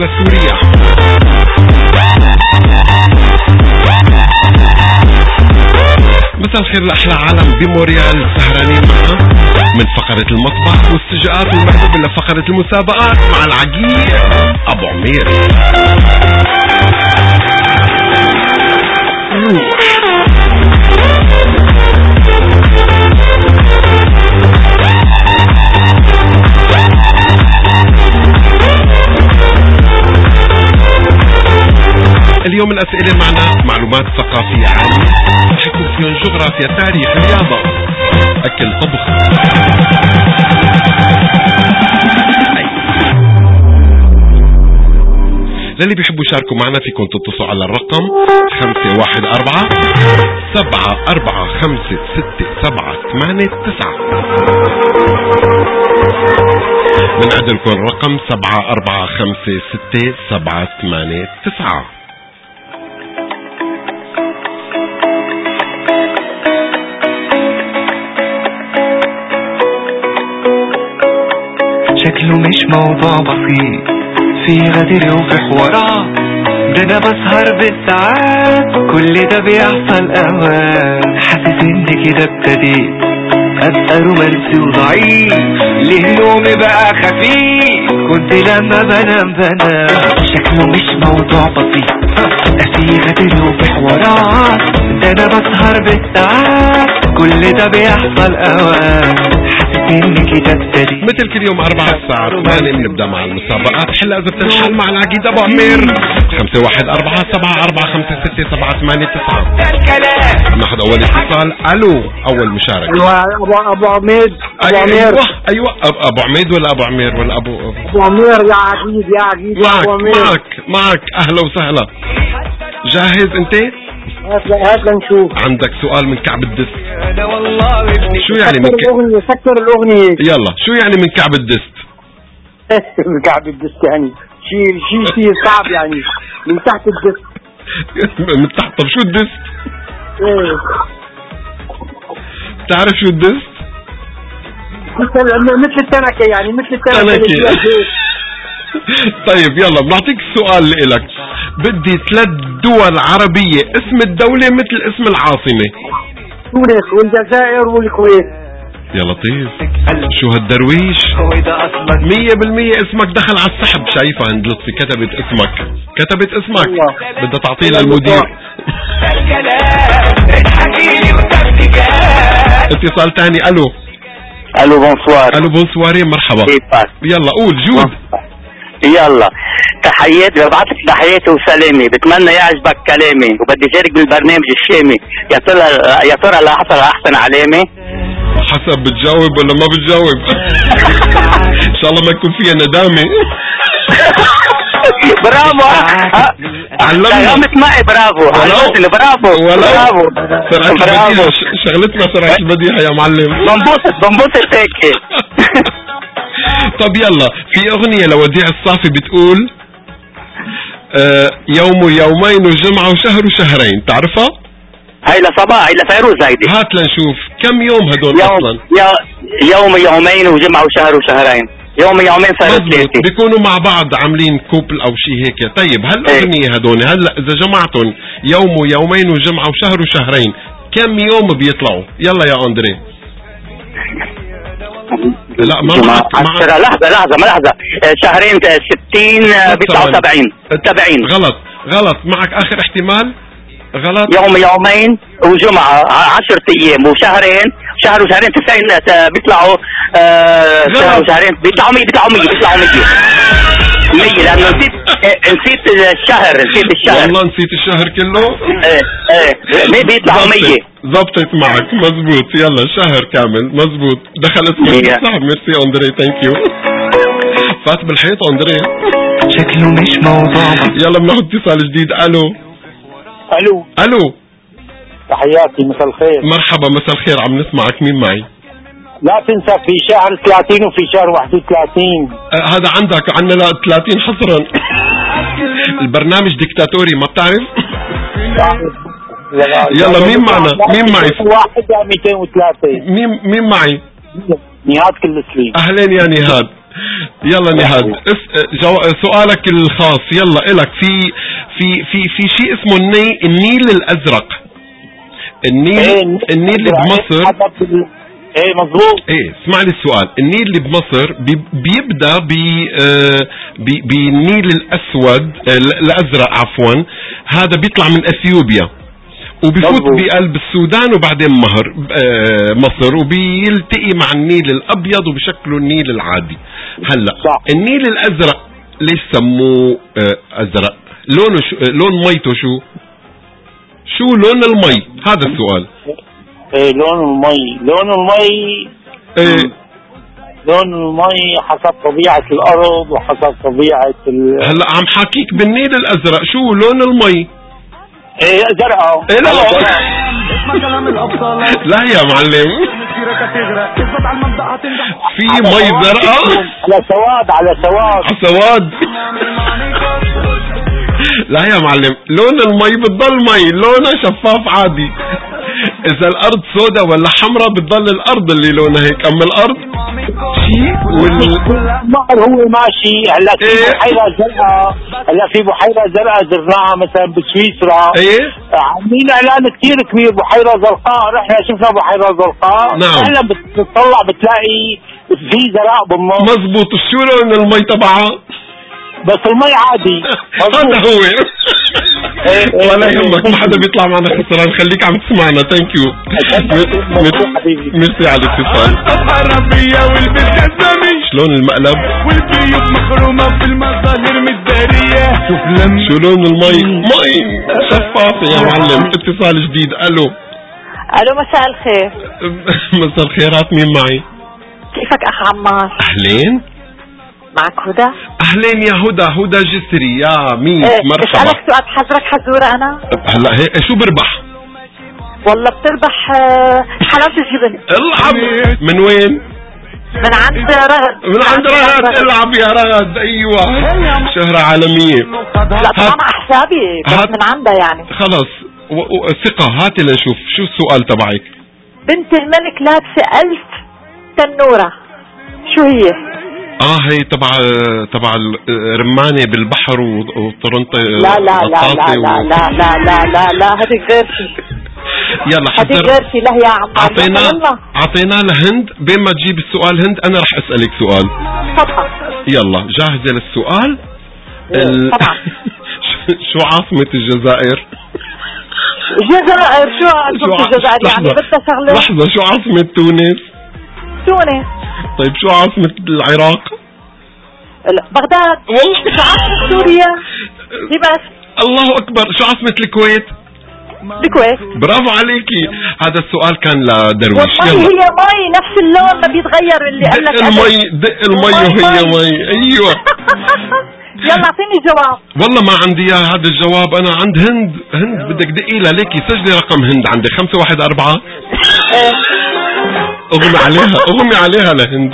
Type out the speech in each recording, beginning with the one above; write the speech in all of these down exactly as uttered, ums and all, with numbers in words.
ولا سوريا؟ مساء الخير لأحلى عالم بموريال سهرانين معنا من فقرة المطبخ والسجقات المحبوبة لفقرة المسابقات مع العقيل أبو عمير. روح اليوم الأسئلة معنا معلومات ثقافية عامة، حيكون فيهم جغرافيا، تاريخ، رياضة، أكل، طبخ. للي بيحبوا يشاركوا معنا فيكم تتصلوا على الرقم خمسة واحد أربعة سبعة أربعة خمسة ستة سبعة ثمانية تسعة. من عدلكم الرقم سبعة أربعة خمسة ستة سبعة ثمانية تسعة. شكله مش موضوع بسيط، في غدر وفي حوارات، ده انا بسهر بالساعات، كل ده بيحصل اوقات، حاسس ان كده ابتديت ابقى رومانسي وضعيف، ليه نومي بقى خفيف، كنت لما بنام بنام. شكله مش موضوع بسيط، في غدر وفي حوارات، ده انا بسهر بالساعات، كل ده بيحصل اوقات، مثل كل يوم أربعة الساعة ثمانية بنبدأ مع المسابقات. حلا إذا بتنحل مع العقيد أبو عمير خمسة واحد أربعة سبعة أربعة خمسة ستة سبعة ثمانية تسعة. ناخذ أول اتصال. ألو أول مشارك. أيوة أبو أبو عميد. أبو عمير. أيوة أيوة أبو عميد ولا أبو عمير ولا أبو أبو عمير يا عقيد يا عقيد. معك معك معك أهلا وسهلا. جاهز أنت؟ هات لنشوف. عندك سؤال من كعب الدست. شو يعني من كعب الأغنية؟ سكر الأغنية. يلا شو يعني من كعب الدست؟ من كعب الدست يعني شيء شيء شيء صعب يعني من تحت الدست. من تحت. طب شو الدست؟ ايه بتعرف شو الدست؟ مثل مثل التنكة يعني مثل التنكة. طيب يلا بنعطيك السؤال لإلك. بدي ثلاث دول عربية اسم الدولة مثل اسم العاصمة. تونس والجزائر والكويت. يا لطيف شو هالدرويش. مية بالمية اسمك دخل على السحب. شايفة عند لطفي كتبت اسمك كتبت اسمك بدها تعطيه للمدير. اتصال تاني. الو الو بونسوار. الو بونسوارين مرحبا. يلا قول جود. يلا تحياتي ببعث لك تحياتي وسلامي، بتمنى يعجبك كلامي وبدي شارك بالبرنامج الشامي. يا ترى يا ترى لا حصل احسن علامه. حسب بتجاوب ولا ما بتجاوب. ان شاء الله ما يكون فيها ندامه. برافو علمنا معي. برافو علمتني. برافو برافو برافو. شغلتنا سرعة البديهة يا معلم. بنبسط بنبسط هيك. طب يلا في اغنية لوديع الصافي بتقول آه يوم ويومين وجمعة وشهر وشهرين. تعرفها؟ هاي لصباح هاي لفيروز هيدي. هات لنشوف كم يوم هدول يوم اصلا. يوم يومين وجمعة وشهر وشهرين. يوم يومين صاروا ثلاثة. بيكونوا مع بعض عاملين كوبل او شيء هيك. طيب هالاغنية هدول هلا اذا جمعتهم يوم ويومين وجمعة وشهر وشهرين كم يوم بيطلعوا؟ يلا يا اندري. لا ما معك معك. لحظة لحظة ما لحظة. شهرين ستين بيطلعوا سبعين. سبعين. غلط غلط. معك اخر احتمال. غلط. يوم يومين وجمعة عشرة ايام وشهرين. شهر وشهرين تسعين بيطلعوا. آه شهر وشهرين بيطلعوا مية. بيطلعوا مية. بيطلعوا مية. مية لانه نسيت نسيت الشهر. نسيت الشهر والله نسيت الشهر كله. ايه ايه مية بيطلعوا مية. زبطت معك مزبوط. يلا شهر كامل مزبوط. دخل اسمك صح. ميرسي اندري ثانك يو. فات بالحيط اندري. شكله مش موضوع. يلا بناخذ اتصال جديد. الو الو الو تحياتي مساء الخير. مرحبا مساء الخير. عم نسمعك. مين معي؟ لا تنسى في شهر ثلاثين وفي شهر واحد وثلاثين. آه هذا عندك عنا لا ثلاثين حصرا. البرنامج ديكتاتوري ما بتعرف. يلا مين معنا؟ مين معي؟ واحد يا مئتين وثلاثة. مين مين معي؟ نهاد كل سليم. اهلين يا نهاد. يلا نهاد جو... سؤالك الخاص يلا إلك في في في في شيء اسمه الني... النيل الأزرق. النيل إيه النيل اللي بمصر. ايه مظبوط. ايه اسمع لي السؤال. النيل اللي بمصر بي... بيبدأ ب آه... بي... بالنيل الأسود آه... الأزرق عفوا. هذا بيطلع من أثيوبيا وبيفوت بقلب السودان وبعدين مهر آه مصر وبيلتقي مع النيل الأبيض وبشكله النيل العادي. هلا النيل الأزرق ليش سموه آه أزرق؟ لونه شو لون ميته شو؟ شو لون المي؟ هذا السؤال. ايه لون المي لون المي ايه لون المي حسب طبيعة الأرض وحسب طبيعة ال... هلا عم حكيك بالنيل الأزرق شو لون المي؟ ايه زرقاء. ايه لا لا يا معلم في مي زرقاء على سواد على سواد على سواد. لا يا معلم لون المي بتضل مي لونها شفاف عادي. اذا الارض سوداء ولا حمراء بتضل الارض اللي لونها هيك. اما الارض شيء والنهر هو ماشي. هلا في إيه؟ بحيرة زرقاء. هلا في بحيرة زرقاء زرناها مثلا بسويسرا. ايه عاملين اعلان كثير كبير بحيرة زرقاء. رحنا شفنا بحيرة زرقاء. نعم. فعلا بتطلع بتلاقي في زرق بالنص. مزبوط. شو لون المي تبعها؟ بس المي عادي. هذا هو. ولا يهمك ما حدا بيطلع معنا خسران. خليك عم تسمعنا. ثانك يو. ميرسي على الاتصال. شلون المقلب والبيوت مخرومة في المظاهر متدارية. شو لون المي؟ مي شفافة يا معلم. اتصال جديد. الو الو مساء الخير. مساء الخيرات. مين معي؟ كيفك اخ عمار؟ اهلين. معك هدى. اهلين يا هدى. هدى جسري يا مين. إيه مرحبا. اسألك سؤال حذرك حزورة انا. هلا هي شو بربح؟ والله بتربح حلاوة الجبن. العب. من وين؟ من عند رغد. من عند رغد. العب يا رغد. ايوه شهرة عالمية. لا طبعا مع حسابي بس من عندها يعني. خلص ثقة. هاتي لنشوف شو السؤال تبعك. بنت الملك لابسة ألف تنورة شو هي؟ اه هي تبع تبع الرمانة بالبحر وطرنطة. لا لا لا لا لا لا لا لا لا لا هذيك غير شيء. يلا هذيك غير شيء. لا يا عم عطينا عطينا لهند. بين ما تجيب السؤال هند انا رح اسألك سؤال. طبعا. يلا جاهزة للسؤال؟ ال... طبعا. شو عاصمة الجزائر؟ الجزائر. شو عاصمة الجزائر يعني بدها شغلة. لحظة شو عاصمة تونس؟ تونس. طيب شو عاصمة العراق؟ بغداد. والله. شو عاصمة سوريا؟ دمشق. الله أكبر. شو عاصمة الكويت؟ الكويت. برافو عليكي. هذا السؤال كان لدرويش. والله هي مي نفس اللون ما بيتغير اللي قال لك. دق المي دق المي وهي مي. ايوه. يلا اعطيني جواب. والله ما عندي اياه هذا الجواب. انا عند هند. هند بدك دقي لها. ليكي سجلي رقم هند عندك خمسة واحد أربعة. اغمي عليها اغمي عليها لهند.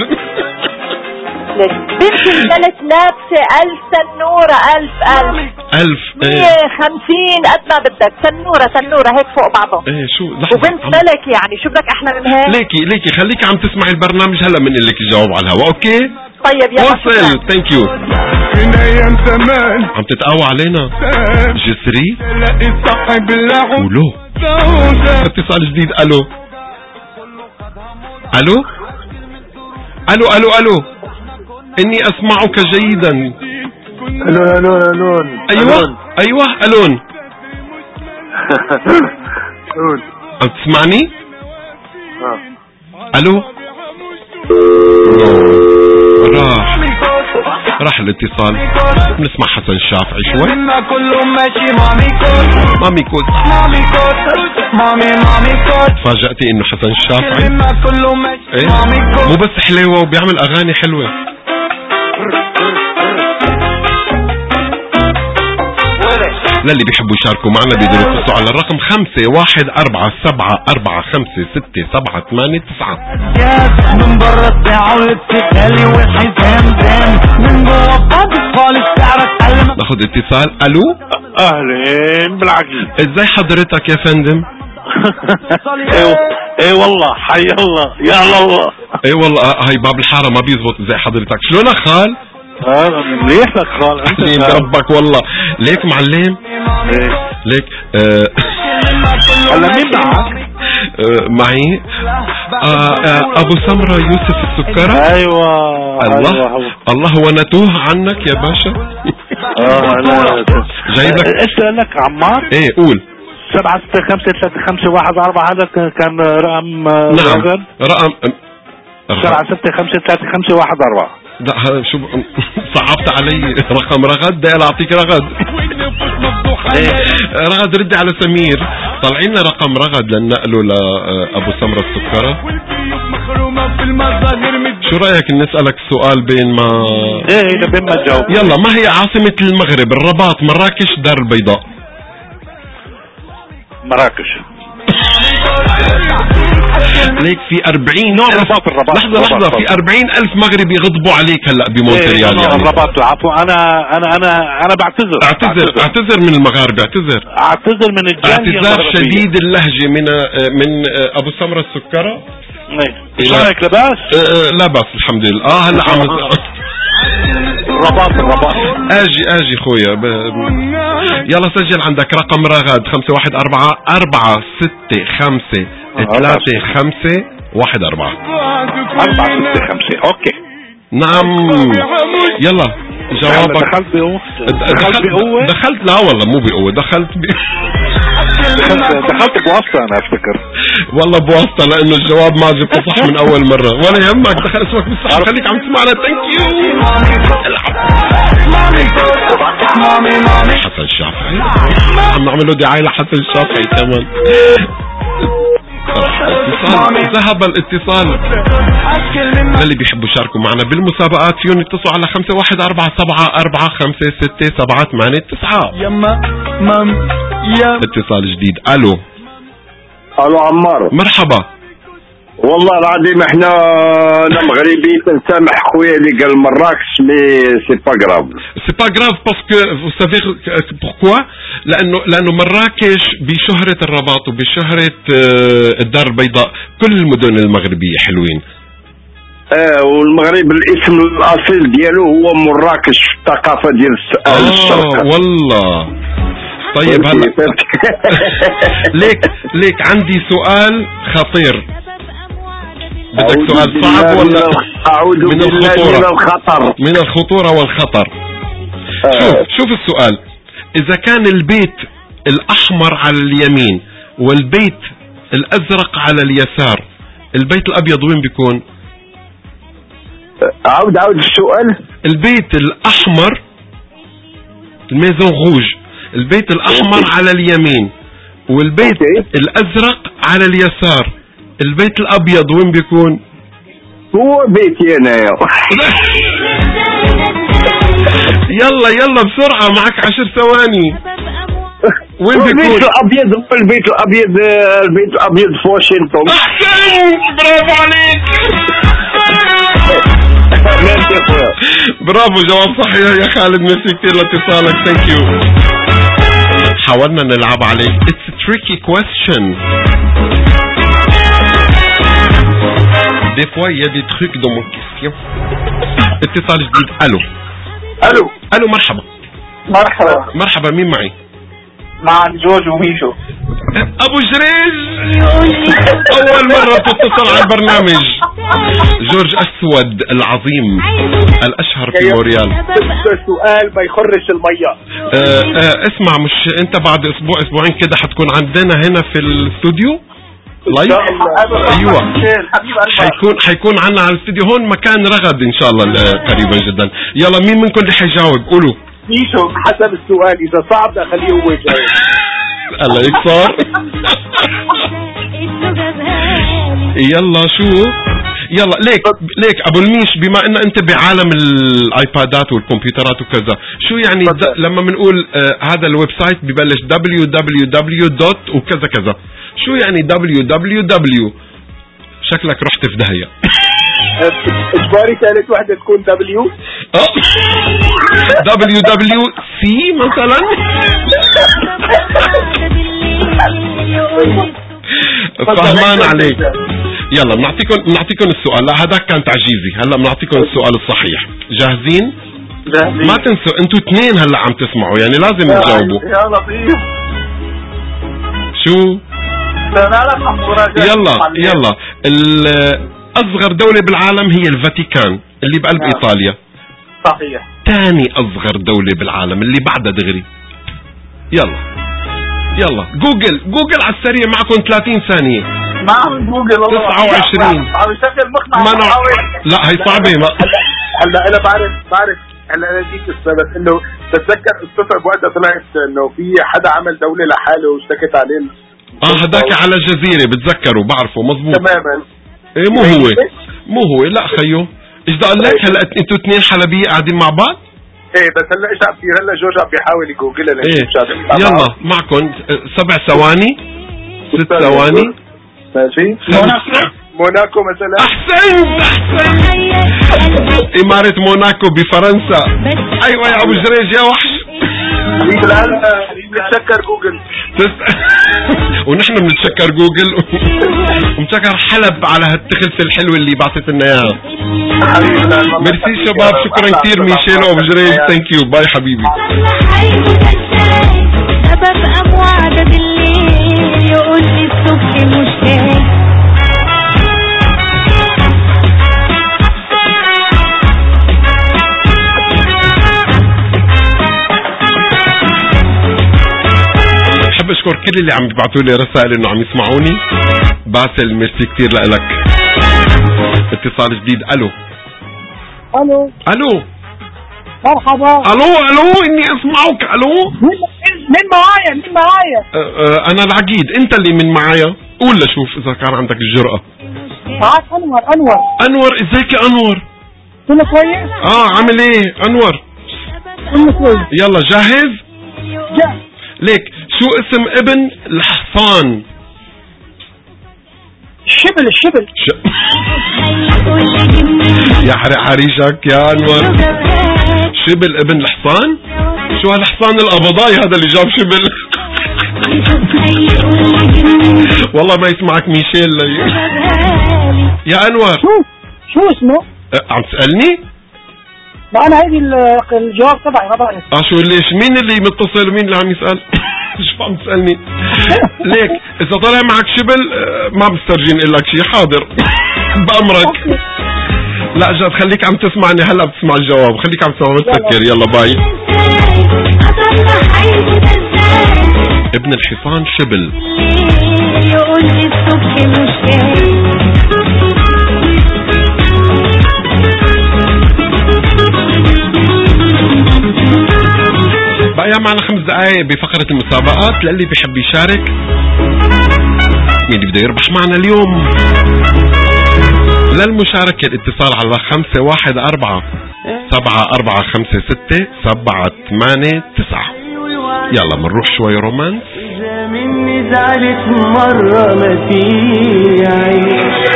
بنت الملك لابسة ألف تنورة. ألف ألف ألف مية خمسين قد ما بدك. تنورة تنورة هيك فوق بعضه. ايه شو لحظة. وبنت ملك يعني شو بدك أحلى من هيك. ليكي ليكي خليكي عم تسمعي البرنامج. هلا بنقول لك الجواب على الهواء. اوكي طيب يلا وصل. ثانك يو. من ايام زمان عم تتقوى علينا جسري. تلاقي صاحب اللعب ولو اتصال جديد. الو الو الو الو الو اني اسمعك جيدا. الو الو الو. ايوه ايوه الون. عم تسمعني؟ الو. راح راح الاتصال. بنسمع حسن الشافعي شوي. كله ماشي مامي كوت مامي كوت. مامي كوت مامي مامي كوت. تفاجأتي انه حسن الشافعي كله ماشي ايه مامي كوت. مو بس حلوة وبيعمل اغاني حلوة. للي بيحبوا يشاركوا معنا بيقدروا يتصلوا على الرقم خمسة واحد أربعة سبعة أربعة خمسة ستة سبعة ثمانية تسعة. من برا الساعة والابتكالي والحزام زام من جوا بعض خالص تعرف تعلم. ناخذ اتصال. الو اهلين بالعقل. ازاي حضرتك يا فندم؟ ايه والله حي الله يا الله. ايه والله هاي باب الحاره ما بيزبط زي حضرتك. شلونك خال؟ اه منيح لك خال. اهلين بربك والله. ليك معلم؟ ايه ليك آه هلا مين معك؟ آه معي آه آه ابو سمرة يوسف السكرة. ايوه الله أيوة. الله هو نتوه عنك يا باشا. اه لا جايب لك ايش لك عمار؟ ايه قول. سبعة ستة خمسة ثلاثة خمسة واحد أربعة هذا كان رقم. نعم رقم رقم سبعة ستة خمسة ثلاثة خمسة واحد أربعة. لا هذا شو صعبت علي. رقم رغد ده اعطيك رغد. رغد ردي على سمير. طلعين لنا رقم رغد لنقله لابو سمرة السكرة. شو رايك نسألك سؤال بين ما ايه بين ما تجاوب. يلا ما هي عاصمة المغرب؟ الرباط، مراكش، دار البيضاء. مراكش. ليك في أربعين الرباط الرباط لحظة لحظة في أربعين ألف مغربي يغضبوا عليك هلا بمونتريال. إيه يعني الرباط. عفوا انا انا انا انا بعتذر اعتذر اعتذر من المغاربة. اعتذر اعتذر من الجالية. اعتذار شديد اللهجة من من ابو سمرة السكرة. ايش رايك لباس؟ لا بس الحمد لله. اه هلا عم الرباط الرباط. اجي اجي خويا ب... يلا سجل عندك رقم رغد خمسة واحد أربعة أربعة ستة خمسة ثلاثة خمسة واحد أربعة أربعة ستة خمسة. اوكي نعم يلا جوابك. دخلت بقوة. دخلت بقوة. دخلت لا والله مو بقوة. دخلت ب... دخلت بواسطة انا افتكر. والله بواسطة لانه الجواب ما جبته صح من اول مرة. ولا يهمك دخل اسمك بالصح. خليك عم تسمعنا. ثانك يو. حسن الشافعي عم نعمله دعاية لحسن الشافعي كمان. اتصال ذهب الاتصال. اللي بيحبوا يشاركوا معنا بالمسابقات فيهم يتصلوا على خمسة واحد أربعة سبعة أربعة خمسة ستة سبعة ثمانية تسعة. اتصال جديد. الو الو عمار. مرحبا. والله العظيم احنا المغربي تنسامح خويا اللي قال مراكش مي سي با غراف. سي با غراف باسكو فو سافي بوركوا لانه لانه مراكش بشهرة الرباط وبشهرة الدار البيضاء. كل المدن المغربية حلوين. اه والمغرب الاسم الاصيل ديالو هو مراكش في الثقافة ديال الشرق. اه والله. طيب هلا ليك ليك عندي سؤال خطير. بدك سؤال صعب ولا؟ أعوذ من الخطورة. من الخطر. من الخطورة والخطر. آه. شوف شوف السؤال. إذا كان البيت الأحمر على اليمين والبيت الأزرق على اليسار، البيت الأبيض وين بيكون؟ عاود عاود السؤال. البيت الأحمر الميزون روج، البيت الأحمر على اليمين والبيت الأزرق على اليسار، البيت الأبيض وين بيكون؟ هو بيتي أنا يا يلا يلا بسرعة معك عشر ثواني. وين بيكون؟ البيت الأبيض هو البيت الأبيض. البيت الأبيض في واشنطن. أحسن برافو عليك. برافو جواب صحيح يا خالد. ميرسي كتير لاتصالك. ثانك يو. حاولنا نلعب عليك. It's a tricky question. Des fois il y a des trucs dans mon question. اتصال جديد. الو الو الو مرحبا. مرحبا. مرحبا مين معي؟ مع جورج وميشو. ابو جريج اول مرة تتصل على البرنامج. جورج اسود العظيم الاشهر في موريال. السؤال ما يخرش المية. آه آه اسمع، مش انت بعد اسبوع اسبوعين كده حتكون عندنا هنا في الاستوديو لايف؟ ايوه حيكون حيكون عنا على الاستوديو هون مكان رغد ان شاء الله قريبا جدا. يلا مين منكم اللي حيجاوب؟ قولوا. ميشو حسب السؤال، اذا صعب اخليه هو يجاوب. الله يكسر. يلا شو يلا ليك ليك ابو الميش، بما ان انت بعالم الايبادات والكمبيوترات وكذا، شو يعني لما بنقول آه هذا الويب سايت ببلش دبليو دبليو دبليو دوت وكذا كذا، شو يعني دبليو دبليو دبليو؟ شكلك رحت في داهية. اجباري ثالث وحدة تكون دبليو. دبليو دبليو سي مثلا. فهمان عليك. يلا بنعطيكم بنعطيكم السؤال. لا هذاك كان تعجيزي. هلا بنعطيكم السؤال الصحيح. جاهزين؟ جاهزين. ما تنسوا انتوا اثنين هلا عم تسمعوا يعني لازم تجاوبوا. يا لطيف. شو؟ يلا يلا. اصغر دولة بالعالم هي الفاتيكان اللي بقلب نعم. ايطاليا. صحيح. ثاني اصغر دولة بالعالم اللي بعدها دغري. يلا يلا جوجل جوجل على السريع. معكم ثلاثين ثانية. معهم جوجل والله. تسعة وعشرين. عم يشغل مقطع. ما نوع... لا هي صعبة. ما هلا انا بعرف بعرف هلا انا جيت السبب انه بتذكر الصفة بوقتها طلعت انه في حدا عمل دولة لحاله واشتكت عليه. اه هداك على جزيرة بتذكروا بعرفه مزبوط تماما. ايه مو هو مو هو لا خيو. ايش بدي اقول لك هلا انتوا اثنين حلبية قاعدين مع بعض. ايه بس هلا ايش عم بيصير هلا جورج عم بيحاول يجوجلها. ايه يلا معكم سبع ثواني ست ثواني. ماشي. موناكو موناكو مثلا. احسنت احسنت. امارة موناكو بفرنسا. ايوه يا ابو جريج يا وحش. الان بنتشكر جوجل. ونحن بنتشكر جوجل ومتشكر حلب على هالتخلفة الحلوة اللي بعثت لنا اياها. ميرسي شباب. شكرا كثير ميشيل وابو جريج. ثانك يو. باي حبيبي. سبب امواعده بالليل يقول لي الصبح مشتاق. بحب اشكر كل اللي عم يبعثوا لي رسائل انه عم يسمعوني. باسل ميرسي كثير لك. اتصال جديد. الو الو الو مرحبا. الو الو اني اسمعك. الو مين معايا مين معايا؟ أه أه انا العقيد. انت اللي من معايا. قول لشوف اذا كان عندك الجرأة. معاك انور. انور انور ازيك يا انور؟ كله كويس؟ اه عامل ايه انور؟ كله كويس. يلا جاهز؟ جاهز. ليك شو اسم ابن الحصان؟ الشبل. الشبل ش... يا حرق حريشك يا انور. شبل ابن الحصان؟ شو هالحصان القبضاي هذا اللي جاب شبل؟ والله ما يسمعك ميشيل لي. يا انور شو شو اسمه؟ أه عم تسألني؟ ما انا هيدي الجواب تبعي ما بعرف. اه شو ليش مين اللي متصل ومين اللي عم يسأل؟ شو عم تسألني؟ ليك اذا طلع معك شبل ما بسترجين اقول لك شيء. حاضر بأمرك. لا جد خليك عم تسمعني. هلا بتسمع الجواب. خليك عم تسمع وتفكر. يلا باي. ابن الحصان شبل. يقول لي الصبح مشتاق. بقى معنا خمس دقايق بفقرة المسابقات. للي بيحب يشارك مين بده يربح معنا اليوم. للمشاركة الاتصال على خمسة واحد أربعة سبعة أربعة خمسة ستة سبعة ثمانية تسعة. يلا منروح شوي رومانس. إذا مني زعلت مرة ما في عيش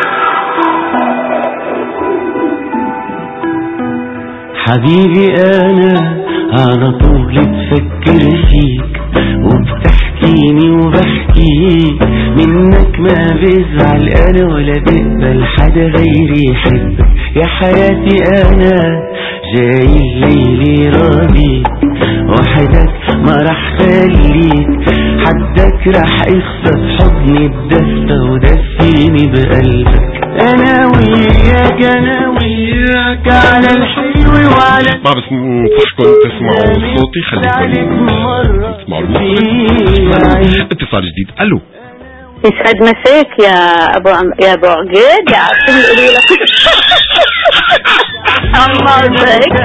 حبيبي أنا على طول تفكر فيك وبتحكيني وبحكيك منك ما بزعل أنا ولا بقبل حدا غيري يحبك يا حياتي أنا جاي الليل راضيك وحدك ما رح خليك حدك رح يخطف حضني بدفة ودفيني بقلبك أنا وياك أنا وياك على الحلو وعلى ما بس ننصحكم تسمعوا صوتي. خليكم تسمعوا المصري. اتصال جديد. الو يسعد مساك يا ابو عم... يا ابو عقيد. يا عم يقولوا لك الله يسعدك.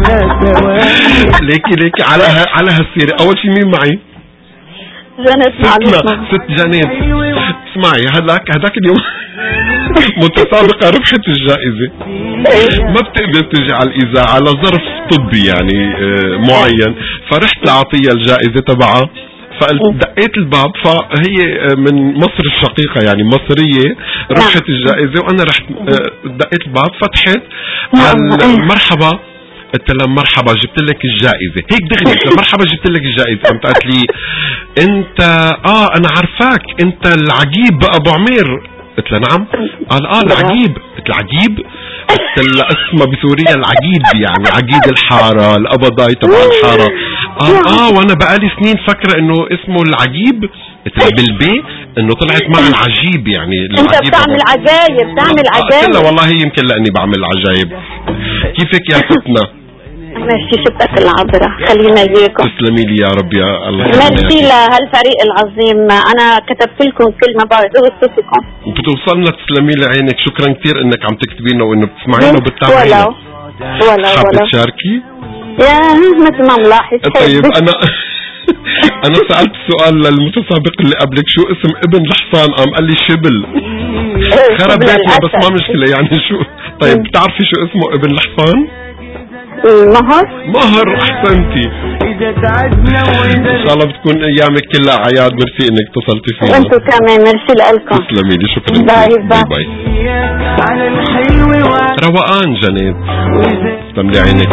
ليكي ليكي على ه... على هالسيرة. اول شيء مين معي؟ جنت ستنا ست جنات. اسمعي هذاك هذاك اليوم متسابقة ربحت الجائزة. ما بتقدر تجي على الإذاعة على ظرف طبي يعني معين. فرحت لأعطيها الجائزة تبعها. فقلت دقيت الباب. فهي من مصر الشقيقة يعني مصرية. ربحت الجائزة وأنا رحت دقيت الباب. فتحت على مرحبا قلت لها مرحبا جبت لك الجائزة، هيك دغري قلت لها مرحبا جبت لك الجائزة. قامت قالت لي انت اه انا عارفاك انت العجيب ابو عمير. قلت له نعم. قال اه العجيب. قلت له عجيب؟ قلت له اسمه بسوريا العجيب، يعني عقيد الحارة القبضاي تبع الحارة. قال اه وانا بقالي سنين فكرة انه اسمه العجيب. قلت له بالبي انه طلعت مع العجيب، يعني انت بتعمل عجايب بتعمل عجايب. قلت له والله يمكن لاني بعمل عجايب. كيفك يا فتنة؟ ماشي ستك العبرة، خلينا اياكم. تسلمي لي يا رب يا الله. ميرسي لهالفريق العظيم، انا كتبت لكم كلمة بعد وصفتكم بتوصلنا. تسلمي لي عينك، شكرا كثير انك عم تكتبي لنا وانه بتسمعينا وبتتابعينا. ولو ولو حابة ولو تشاركي؟ يا مثل ما ملاحظ. طيب انا انا سألت سؤال للمتسابق اللي قبلك، شو اسم ابن الحصان؟ قام قال لي شبل. خرب بيتنا بس ما مشكلة يعني. شو طيب بتعرفي شو اسمه ابن الحصان؟ مهر. مهر، احسنتي. ان شاء الله بتكون ايامك كلها اعياد. ميرسي انك اتصلتي فينا. وانتم كمان ميرسي لكم. تسلمي لي، شكرا. باي باي, باي. روقان جنيد. تسلم لي عينك.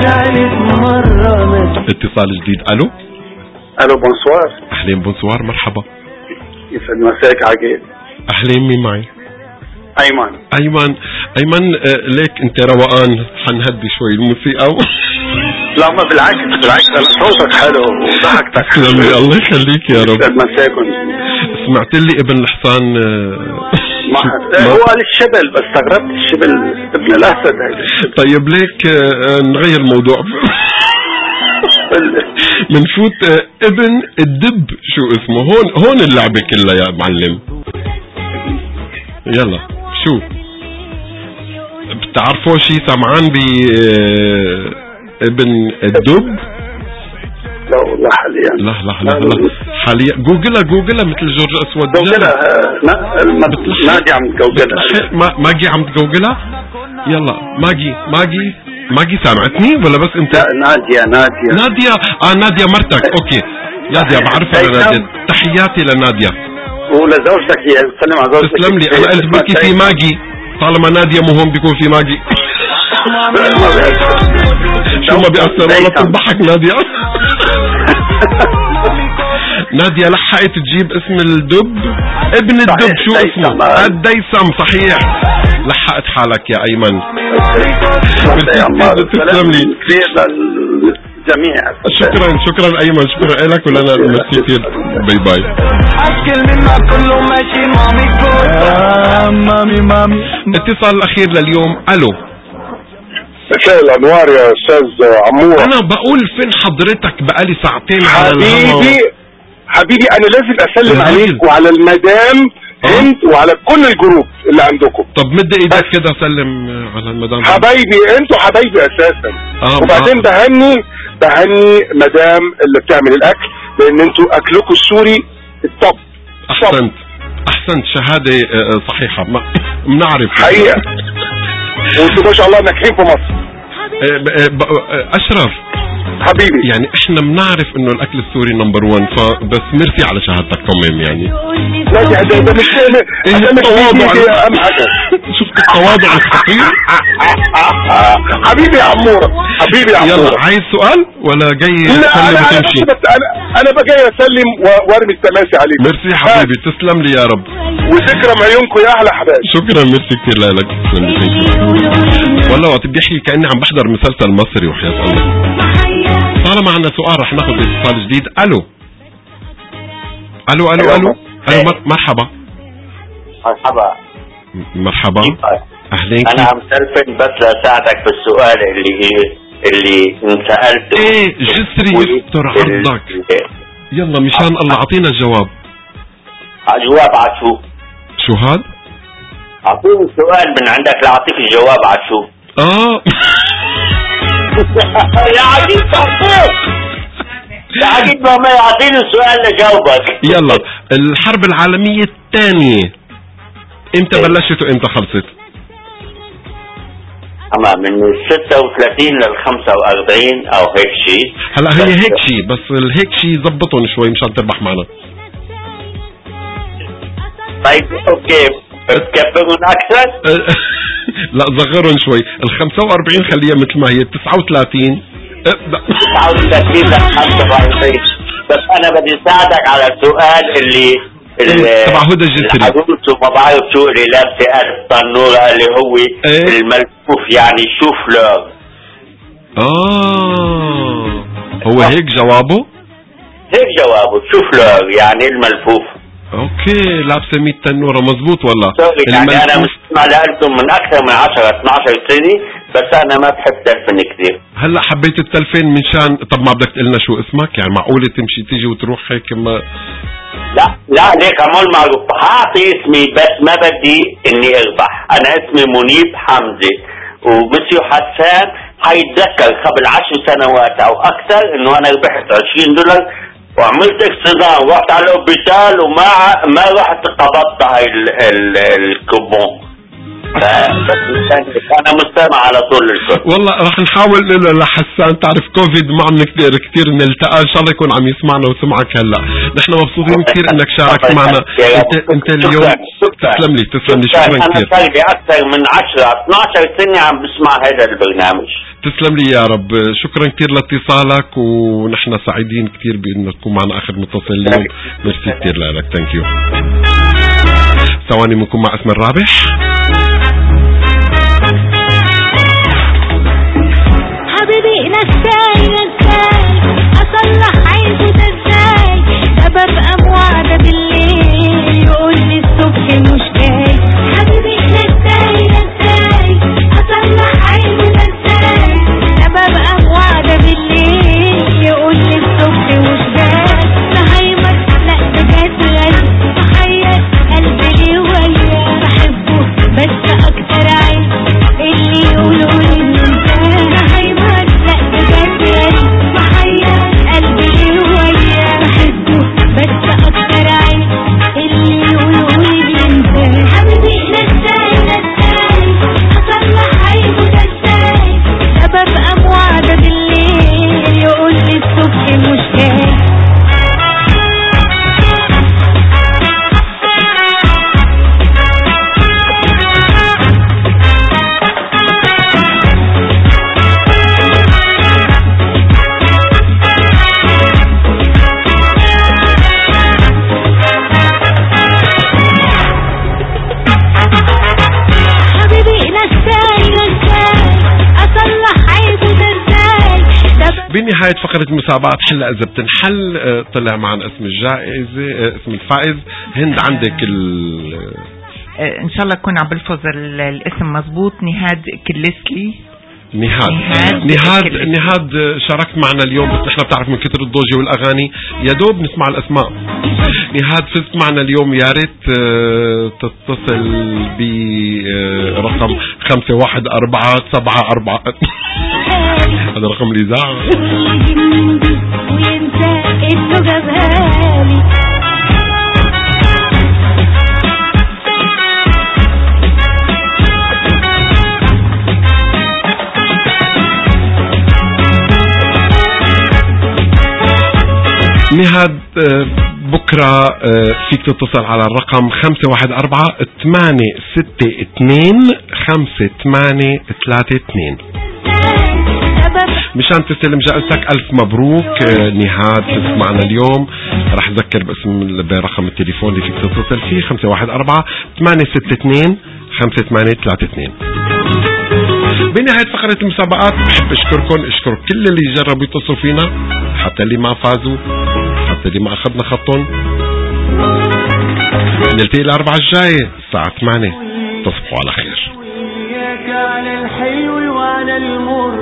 اتصال جديد. الو الو بونسوار. اهلين بونسوار، مرحبا. يسعد مساك عقيد. اهلين، مين معي؟ ايمن. ايمن ايمن آه ليك انت روقان، حنهدي شوي الموسيقى و... لا ما بالعكس بالعكس، انا صوتك حلو وضحكتك حلو. الله يخليك يا رب. يسعد مساكم. سمعت لي ابن الحصان آه ما هو قال الشبل، بس استغربت الشبل ابن الاسد هيدا. طيب ليك آه نغير الموضوع. منفوت آه ابن الدب، شو اسمه؟ هون هون اللعبة كلها يا معلم. يلا شو بتعرفوا شي سمعان ب ابن الدب؟ لا والله حاليا. لا لا لا لا حاليا. جوجلها جوجلها مثل جورج اسود. جوجلها نادي عم تجوجلها. ما ماجي عم تجوجلها. يلا ماجي ماجي ماجي سامعتني ولا بس انت؟ لا نادية نادية نادية. اه نادية مرتك. اوكي نادية بعرفها نادية. تحياتي لنادية ولزوجتك هي. سلم على زوجتك. تسلم لي. انا قلت بركي في ماجي، طالما نادية مو هون بيكون في ماجي. شو ما بيأثر ولا تضحك نادية. نادية لحقت تجيب اسم الدب. ابن الدب شو اسمه؟ الديسم. صحيح، لحقت حالك يا ايمن. تسلم لي. جميع. شكرا شكرا ايمن، شكرا لك ولنا. ميرسي كثير. باي باي. اتصال الاخير لليوم. الو مساء الانوار يا استاذ عمور. انا بقول فين حضرتك بقالي ساعتين على الهوا. حبيبي حبيبي انا لازم اسلم عليك وعلى المدام انت وعلى كل الجروب اللي عندكم. طب مد ايدك كده سلم على المدام. حبايبي انتوا حبايبي اساسا. آه وبعدين آه. بهني بهني مدام اللي بتعمل الاكل، لان انتوا اكلكم السوري الطب. احسنت احسنت، شهادة صحيحة. ما بنعرف حقيقة. وانتوا ما شاء الله ناجحين في مصر. اشرف حبيبي يعني احنا بنعرف انه الاكل السوري نمبر وان، فبس ميرسي على شهادتك كمان يعني. لا ده ده مش ايه التواضع اهم حاجه. شفت التواضع الخطير. حبيبي يا عموره حبيبي يا عموره. يلا عايز سؤال ولا جاي تسلم وتمشي؟ بس انا انا بجي اسلم وارمي التماسي عليك. ميرسي حبيبي، تسلم لي يا رب. وتكرم عيونكم يا احلى حبايب. شكرا ميرسي كثير لك. تسلم لي. والله وقت بدي احكي كاني عم بحضر مسلسل مصري وحياة الله. طالما عنا سؤال رح ناخذ اتصال جديد. الو الو الو الو الو مرحبا. مرحبا مرحبا اهلين. انا عم تلفن بس لاساعدك بالسؤال اللي اللي انسالته. ايه جسري يستر عرضك. يلا مشان الله اعطينا الجواب. الجواب على شو؟ شو هاد؟ اعطيني السؤال من عندك لاعطيك الجواب على شو. اه يا عجيب تحقيق. يا عجيب ما يعطيني السؤال لجاوبك. يلا الحرب العالمية الثانية امتى بلشت وامتى خلصت؟ اما من ستة وثلاثين لل خمسة وأربعين او هيك شيء. هلا هي هيك شيء، بس الهيك شيء زبطهم شوي مشان تربح معنا. طيب اوكي تكبرون اكثر. لا صغرهم شوي. ال خمسة وأربعين خليها مثل ما هي. تسعة وثلاثين تسعة وثلاثين لخمسة وأربعين. بس انا بدي اساعدك على السؤال اللي تبع هدى الجسري. الحدوث وما بعرف شو اللي لابسه ألف طنورة اللي هو ايه؟ الملفوف يعني شو فلور. اه هو هيك جوابه؟ هيك جوابه شو فلور يعني الملفوف. اوكي لابسه مية تنورة مزبوط والله. يعني انا مستمع لكم من اكثر من عشرة اثناشر سنة بس انا ما بحب تلفن كثير. هلا حبيت التلفين منشان طب ما بدك تقلنا شو اسمك يعني معقولة تمشي تيجي وتروح هيك ما لا لا ليك عمول معروف حاطي اسمي بس ما بدي اني اربح. انا اسمي منيب حمزة ومسيو حسان حيتذكر قبل عشر سنوات او اكثر انه انا ربحت عشرين دولار وعملت اكسدان ورحت على الاوبيتال وما ما رحت قبضت هاي الكوبون. انا مستمع على طول الكل. والله راح نحاول نقول لحسان تعرف كوفيد ما عم كثير كثير نلتقى ان شاء الله يكون عم يسمعنا وسمعك هلا. نحن مبسوطين كثير انك شاركت معنا. انت انت اليوم تسلم لي تسلم لي شكرا كثير. انا صار لي اكثر من عشرة اثناشر سنة عم بسمع هذا البرنامج. تسلم لي يا رب. شكرا كثير لاتصالك ونحن سعيدين كثير بانك تكون معنا اخر متصل اليوم. ميرسي كثير لك. ثانك يو. ثواني بنكون مع اسم الرابح. حبيبي نساي نساي اصلح عيبه ده ازاي ده ببقى موعده بالليل يقول لي الصبح مش جاي. حبيبي نساي نساي اصلح عيبه ده ازاي ده ببقى موعده بالليل يقول لي الصبح مش جاي. تهيمر لا ده جات غالي تخيل قلبي ليه وياه بحبه بس اكتر عيب اللي يقولوا لي بنهاية فقرة مسابقات حلا إذا بتنحل طلع معنا اسم الجائزة اسم الفائز. هند عندك ال إن شاء الله يكون عم بلفظ الاسم مزبوط. نهاد كليسلي. نهاد نهاد نهاد, نهاد شاركت معنا اليوم بس نحن بتعرف من كتر الضوجة والأغاني يا دوب نسمع الأسماء. نهاد فزت معنا اليوم يا ريت تتصل برقم خمسة واحد أربعة سبعة أربعة هذا رقم الإذاعة. نهاد بكرة فيك تتصل على الرقم خمسة واحد أربعة ثمانية ستة اثنين خمسة ثمانية ثلاثة اثنين مشان تستلم جائزتك. ألف مبروك نهاد فزت معنا اليوم. راح أذكر باسم برقم التليفون اللي فيك تتصل فيه خمسة واحد أربعة ثمانية ستة اثنين خمسة ثمانية ثلاثة اثنين. بنهاية فقرة المسابقات بحب أشكركم أشكر كل اللي جربوا يتصلوا فينا حتى اللي ما فازوا حتى اللي ما أخذنا خطهم. نلتقي الأربعة الجاية الساعة ثمانية. تصبحوا على خير.